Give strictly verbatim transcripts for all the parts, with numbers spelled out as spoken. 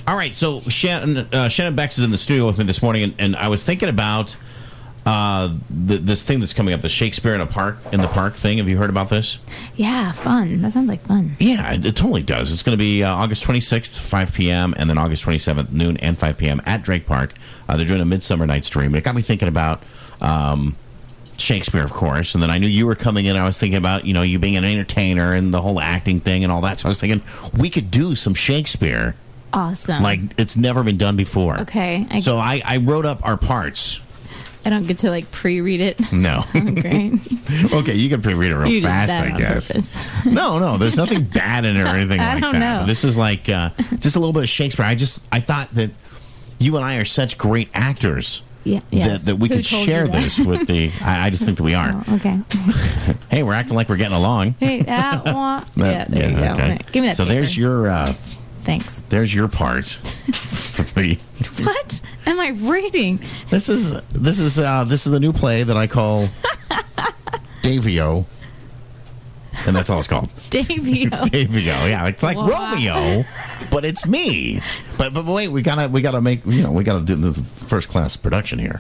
All right, so Shannon, uh, Shannon Bex is in the studio with me this morning, and, and I was thinking about uh, the, this thing that's coming up, the Shakespeare in a Park in the Park thing. Have you heard about this? Yeah, fun. That sounds like fun. Yeah, it, it totally does. It's going to be uh, August twenty-sixth, five p.m., and then August twenty-seventh, noon and five p.m. at Drake Park. Uh, they're doing a Midsummer Night's Dream. And it got me thinking about um, Shakespeare, of course, and then I knew you were coming in. I was thinking about, you know, you being an entertainer and the whole acting thing and all that. So I was thinking we could do some Shakespeare. Awesome. Like it's never been done before. Okay. I, so I, I wrote up our parts. I don't get to, like, pre-read it. No. Oh, great. Okay, you can pre-read it real You did fast, that I on guess. purpose. No, no, there's nothing bad in it or anything I like don't that. know. This is like uh, just a little bit of Shakespeare. I just I thought that you and I are such great actors. Yeah, yes. That, that we Who could told share you that? this with the. I, I just think that we are. Oh, okay. Hey, we're acting like we're getting along. Hey, that one. That- Yeah, there you go. okay. Give me that So paper. there's your uh, Thanks. there's your part. What am I reading? This is this is uh, this is the new play that I call Davio, and that's all it's called. Davio. Davio, yeah, it's like Wow. Romeo, but it's me. But but wait, we gotta we gotta make you know we gotta do the first class production here.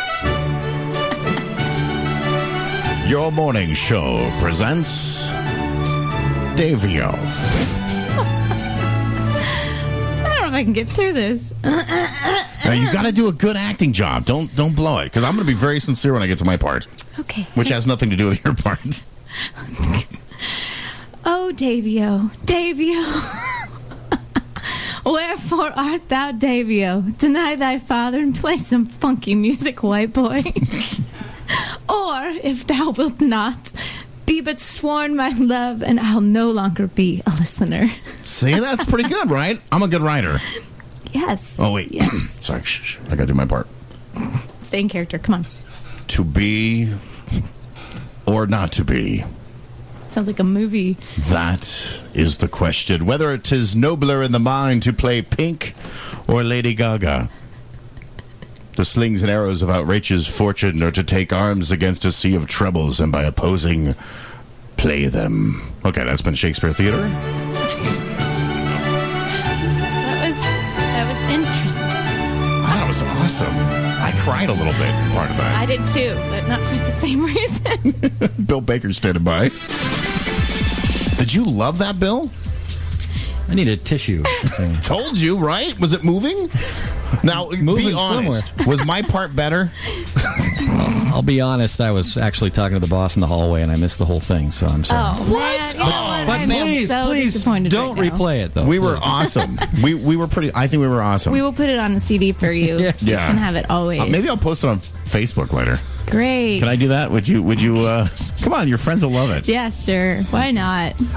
Your morning show presents Davio. I don't know if I can get through this. Now you got to do a good acting job. Don't don't blow it, because I'm going to be very sincere when I get to my part, Okay. which has nothing to do with your part. Oh, Davio, Davio. Wherefore art thou, Davio? Deny thy father and play some funky music, white boy. Or, if thou wilt not, be but sworn my love, and I'll no longer be a listener. See, that's pretty good, right? I'm a good writer. Yes. Oh wait, Yes. sorry, shh, shh. I got to do my part. Stay in character. Come on. To be or not to be. Sounds like a movie. That is the question. Whether it is nobler in the mind to play Pink or Lady Gaga. The slings and arrows of outrageous fortune are to take arms against a sea of troubles, and by opposing, play them. Okay, that's been Shakespeare Theater. That was that was interesting. That was awesome. I cried a little bit in part of that. I did too, but not for the same reason. Bill Baker's standing by. Did you love that, Bill? I need a tissue. Told you, right? Was it moving? Now, Moving be honest. Was my part better? I'll be honest, I was actually talking to the boss in the hallway and I missed the whole thing, so I'm sorry. Oh, What? man, you know what? But I'm please, so please, disappointed don't right now. replay it, though. We were please. awesome. We we were pretty. I think we were awesome. We will put it on the C D for you. Yeah. So you Yeah. can have it always. Uh, maybe I'll post it on Facebook later. Great. Can I do that? Would you? Would you? Uh, come on, your friends will love it. Yeah, sure. Why not?